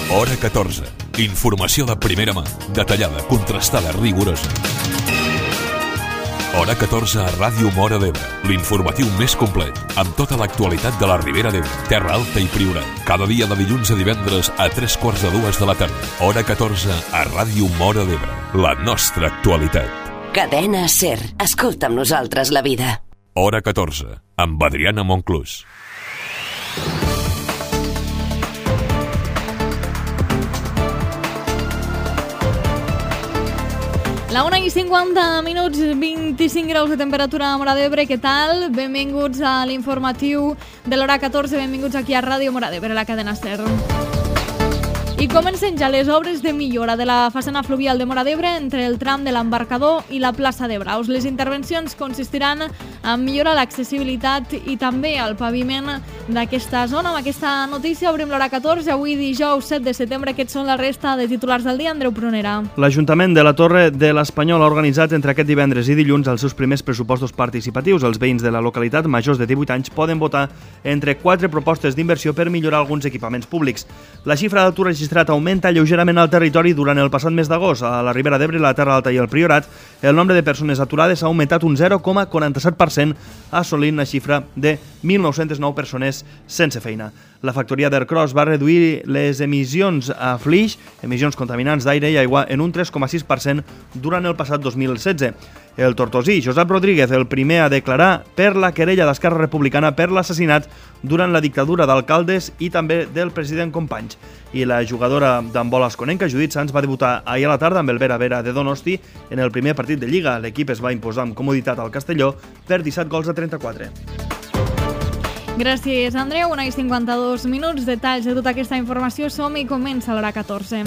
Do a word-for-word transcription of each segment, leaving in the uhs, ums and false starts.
Hora catorze. Informació de primera mà, detallada, contrastada, rigorosa. Hora catorze a Ràdio Móra d'Ebre, l'informatiu més complet, amb tota l'actualitat de la Ribera d'Ebre, Terra Alta i Priorat. Cada dia de dilluns a divendres a tres quarts de dues de la tarda. Hora catorze a Ràdio Móra d'Ebre, la nostra actualitat. Cadena SER. Escolta amb nosaltres la vida. Hora catorze, amb Adriana Monclús. La una i cinquanta minuts, vint-i-cinc graus de temperatura a Móra d'Ebre. Què tal? Benvinguts a l'informatiu de l'hora catorze. Benvinguts aquí a Ràdio Móra d'Ebre, la cadena SER. I comencen ja les obres de millora de la façana fluvial de Móra d'Ebre entre el tram de l'embarcador i la plaça de Braus. Les intervencions consistiran en millorar l'accessibilitat i també el paviment d'aquesta zona. Amb aquesta notícia obrim l'hora catorze. Avui dijous set de setembre. Aquests són la resta de titulars del dia. Andreu Prunera. L'Ajuntament de la Torre de l'Espanyol ha organitzat entre aquest divendres i dilluns els seus primers pressupostos participatius. Els veïns de la localitat majors de divuit anys poden votar entre quatre propostes d'inversió per millorar alguns equipaments públics. La xifra d'atur registrat augmenta lleugerament al territori durant el passat mes d'agost. A la Ribera d'Ebre, la Terra Alta i el Priorat, el nombre de persones aturades ha augmentat un zero coma quaranta-set per cent, assolint la xifra de mil nou-centes nou persones sense feina. La factoria d'Ercros va reduir les emissions a Flix, emissions contaminants d'aire i aigua, en un tres coma sis per cent durant el passat dos mil setze. El tortosí Josep Rodríguez, el primer a declarar per la querella d'Esquerra Republicana per l'assassinat durant la dictadura d'alcaldes i també del president Companys. I la jugadora d'handbol asconenca, Judit Sanz, va debutar ahir a la tarda amb el Vera Vera de Donosti en el primer partit de Lliga. L'equip es va imposar amb comoditat al Castelló per disset gols a trenta-quatre. Gràcies, Andreu. una i cinquanta-dos minuts. Detalls de tota aquesta informació. Som i comença l'hora catorze.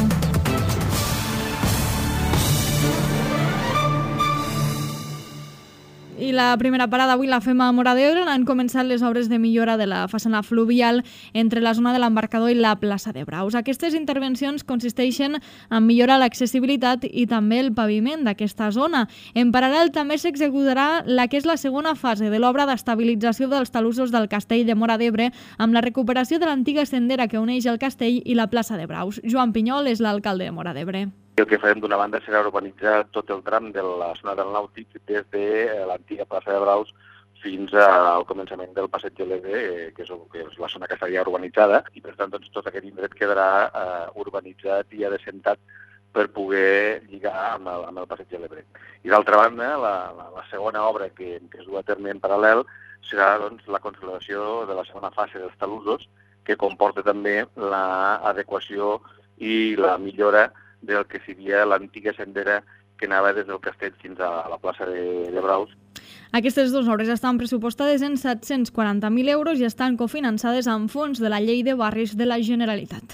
I la primera parada avui la fem a Móra d'Ebre. Han començat les obres de millora de la façana fluvial entre la zona de l'embarcador i la plaça de Braus. Aquestes intervencions consisteixen en millorar l'accessibilitat i també el paviment d'aquesta zona. En paral·lel també s'executarà la que és la segona fase de l'obra d'estabilització dels talussos del castell de Móra d'Ebre amb la recuperació de l'antiga sendera que uneix el castell i la plaça de Braus. Joan Pinyol és l'alcalde de Móra d'Ebre. El que farem d'una banda serà urbanitzar tot el tram de la zona del Nàutic des de l'antiga plaça de Braus fins al començament del passeig de l'Ebre, que és la zona que estaria urbanitzada, i per tant doncs, tot aquest indret quedarà uh, urbanitzat i adescentat per poder lligar amb el, amb el passeig de l'Ebre. I d'altra banda, la, la, la segona obra que, que es du a terme en paral·lel serà doncs, la consolidació de la segona fase dels talussos, que comporta també l'adequació i la millora del que seria l'antiga sendera que anava des del castell fins a la plaça de, de Braus. Aquestes dues obres estan pressupostades en set-cents quaranta mil euros i estan cofinançades amb fons de la Llei de Barris de la Generalitat.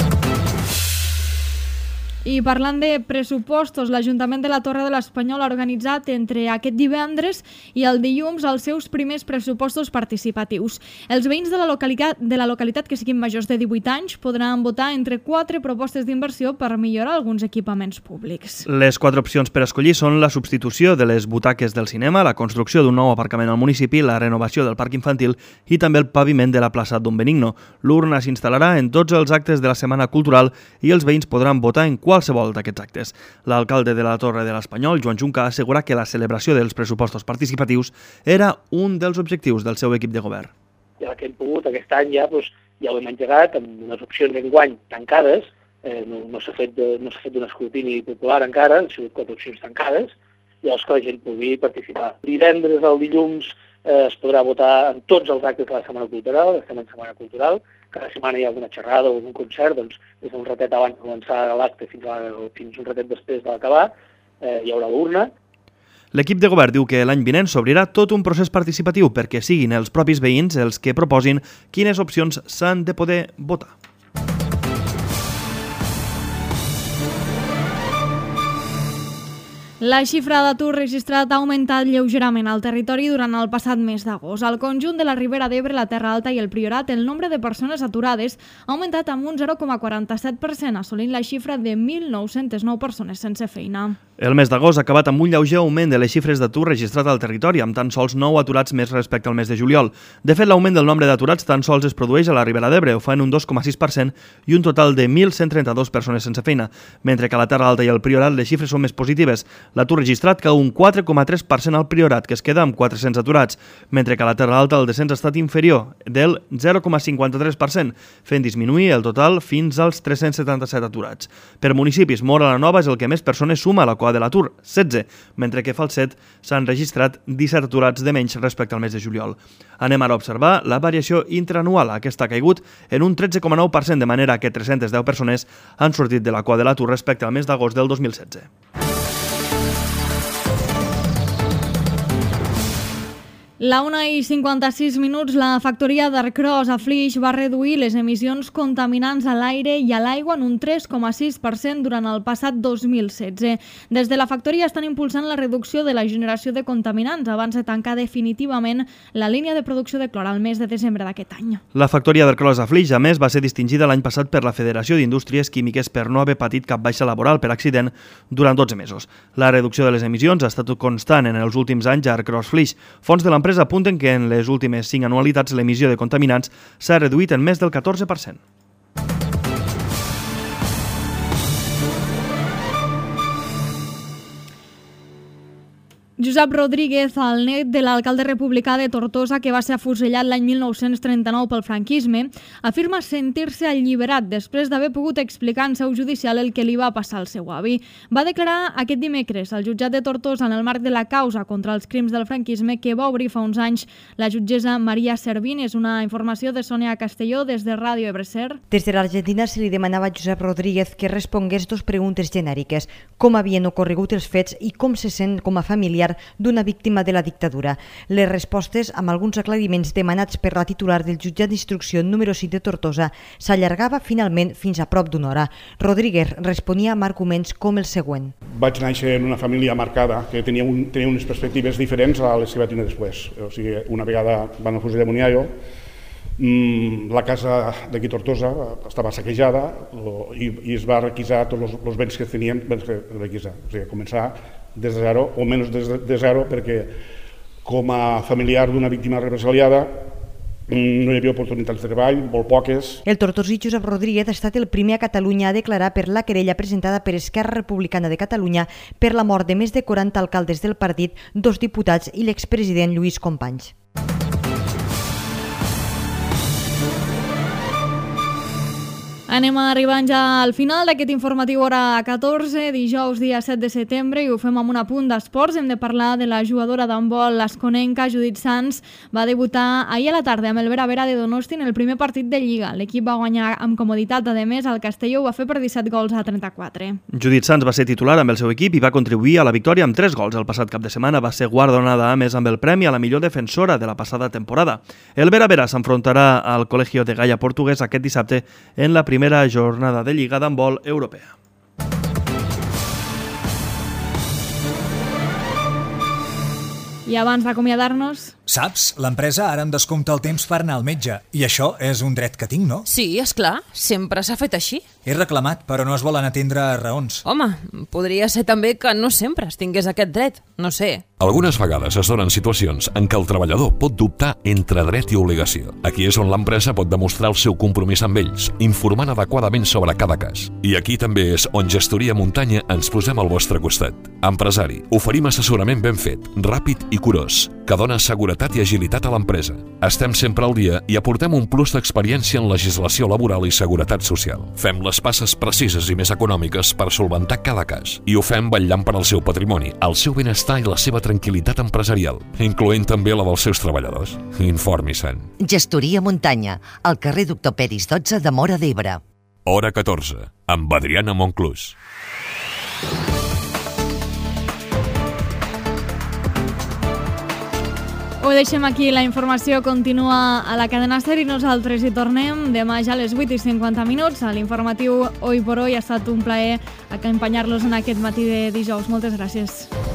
I parlant de pressupostos, l'Ajuntament de la Torre de l'Espanyol ha organitzat entre aquest divendres i el dilluns els seus primers pressupostos participatius. Els veïns de la localitat, de la localitat que siguin majors de divuit anys podran votar entre quatre propostes d'inversió per millorar alguns equipaments públics. Les quatre opcions per escollir són la substitució de les butaques del cinema, la construcció d'un nou aparcament al municipi, la renovació del parc infantil i també el paviment de la plaça Don Benigno. L'urna s'instal·larà en tots els actes de la Setmana Cultural i els veïns podran votar en qualsevol d'aquests actes. L'alcalde de la Torre de l'Espanyol, Joan Junca, assegura que la celebració dels pressupostos participatius era un dels objectius del seu equip de govern. Ja que hem pogut, aquest any ja, doncs, ja ho hem engegat amb unes opcions d'enguany tancades, eh, no, no s'ha fet, de, no s'ha fet un escrutini popular encara, han sigut quatre opcions tancades, llavors que la gent pugui participar. Divendres al dilluns eh, es podrà votar en tots els actes de la Setmana Cultural, estem en Setmana Cultural, cada setmana hi ha alguna xerrada o algun concert, doncs des d'un ratet abans de començar l'acte fins, a, fins un ratet després de l'acabar, eh, hi haurà l'urna. L'equip de govern diu que l'any vinent s'obrirà tot un procés participatiu perquè siguin els propis veïns els que proposin quines opcions s'han de poder votar. La xifra d'atur registrat ha augmentat lleugerament al territori durant el passat mes d'agost. Al conjunt de la Ribera d'Ebre, la Terra Alta i el Priorat, el nombre de persones aturades ha augmentat amb un zero coma quaranta-set per cent, assolint la xifra de mil nou-centes nou persones sense feina. El mes d'agost ha acabat amb un lleuger augment de les xifres d'atur registrat al territori, amb tan sols nou aturats més respecte al mes de juliol. De fet, l'augment del nombre d'aturats tan sols es produeix a la Ribera d'Ebre, ho fa en un dos coma sis per cent i un total de mil cent trenta-dos persones sense feina, mentre que a la Terra Alta i el Priorat les xifres són més positives. L'atur registrat cau un quatre coma tres per cent al Priorat, que es queda amb quatre-cents aturats, mentre que a la Terra Alta el descens ha estat inferior, del zero coma cinquanta-tres per cent, fent disminuir el total fins als tres-cents setanta-set aturats. Per municipis, Móra la Nova és el que més persones suma a la cua de l'atur, setze, mentre que Falset s'han registrat disset aturats de menys respecte al mes de juliol. Anem ara a observar la variació interanual. Aquesta ha caigut en un tretze coma nou per cent, de manera que tres-centes deu persones han sortit de la cua de l'atur respecte al mes d'agost del dos mil setze. La una i cinquanta-sis minuts, la factoria d'Arcros a Flix va reduir les emissions contaminants a l'aire i a l'aigua en un tres coma sis per cent durant el passat dos mil setze. Des de la factoria estan impulsant la reducció de la generació de contaminants abans de tancar definitivament la línia de producció de clor al mes de desembre d'aquest any. La factoria d'Arcros a Flix, a més, va ser distingida l'any passat per la Federació d'Indústries Químiques per no haver patit cap baixa laboral per accident durant dotze mesos. La reducció de les emissions ha estat constant en els últims anys a Arcros Flix. Fons de l'empresa apunten que en les últimes cinc anualitats l'emissió de contaminants s'ha reduït en més del catorze per cent. Josep Rodríguez, el net de l'alcalde republicà de Tortosa, que va ser afusellat l'any mil nou-cents trenta-nou pel franquisme, afirma sentir-se alliberat després d'haver pogut explicar en seu judicial el que li va passar al seu avi. Va declarar aquest dimecres al jutjat de Tortosa en el marc de la causa contra els crims del franquisme que va obrir fa uns anys la jutgessa Maria Servín. És una informació de Sònia Castelló des de Ràdio Ebreser. Des de l'Argentina se li demanava a Josep Rodríguez que respongués dos preguntes genèriques: com havien ocorregut els fets i com se sent com a familiar d'una víctima de la dictadura. Les respostes, amb alguns aclariments demanats per la titular del jutjat d'instrucció número cinc de Tortosa, s'allargava finalment fins a prop d'una hora. Rodríguez responia amb arguments com el següent. Vaig néixer en una família marcada que tenia, un, tenia unes perspectives diferents a les que va tenir després. O sigui, una vegada van afusellar a Muniayo, la casa d'aquí Tortosa estava saquejada i, i es va requisar tots els béns que tenien, béns que requisar. O sigui, començar des de zero, o menys des de zero, perquè com a familiar d'una víctima represaliada no hi havia oportunitats de treball, molt poques. El tortosí Josep Rodríguez ha estat el primer a Catalunya a declarar per la querella presentada per Esquerra Republicana de Catalunya per la mort de més de quaranta alcaldes del partit, dos diputats i l'expresident Lluís Companys. Anem arribant ja al final d'aquest informatiu hora catorze, dijous dia set de setembre, i ho fem amb un apunt d'esports. Hem de parlar de la jugadora d'handbol asconenca Judit Sans. Va debutar ahir a la tarda amb el Vera Vera de Donosti en el primer partit de Lliga. L'equip va guanyar amb comoditat, a més, el Castelló ho va fer per disset gols a trenta-quatre. Judit Sans va ser titular amb el seu equip i va contribuir a la victòria amb tres gols. El passat cap de setmana va ser guardonada, a més, amb el premi a la millor defensora de la passada temporada. El Vera Vera s'enfrontarà al Colegio de Gaia portuguès aquest dissabte en la primera primera jornada de Lliga d'handbol europea. I abans d'acomiadar-nos... Saps? L'empresa ara em descompta el temps per anar al metge. I això és un dret que tinc, no? Sí, és clar. Sempre s'ha fet així. He reclamat, però no es volen atendre raons. Home, podria ser també que no sempre es tingués aquest dret. No sé. Algunes vegades es donen situacions en què el treballador pot dubtar entre dret i obligació. Aquí és on l'empresa pot demostrar el seu compromís amb ells, informant adequadament sobre cada cas. I aquí també és on Gestoria Muntanya ens posem al vostre costat. Empresari, oferim assessorament ben fet, ràpid i curós, que dona seguretat i agilitat a l'empresa. Estem sempre al dia i aportem un plus d'experiència en legislació laboral i seguretat social. Fem les passes precises i més econòmiques per solventar cada cas. I ho fem vetllant per al seu patrimoni, el seu benestar i la seva tranquil·litat empresarial, incloent també la dels seus treballadors. Informi-se'n. Gestoria Muntanya, al carrer Doctor Peris dotze de Móra d'Ebre. Hora catorze, amb Adriana Monclús. Ho deixem aquí, la informació continua a la cadena SER i nosaltres hi tornem demà ja a les vuit i cinquanta minuts a l'informatiu Hoy por Hoy. Ha estat un plaer acompanyar-los en aquest matí de dijous. Moltes gràcies.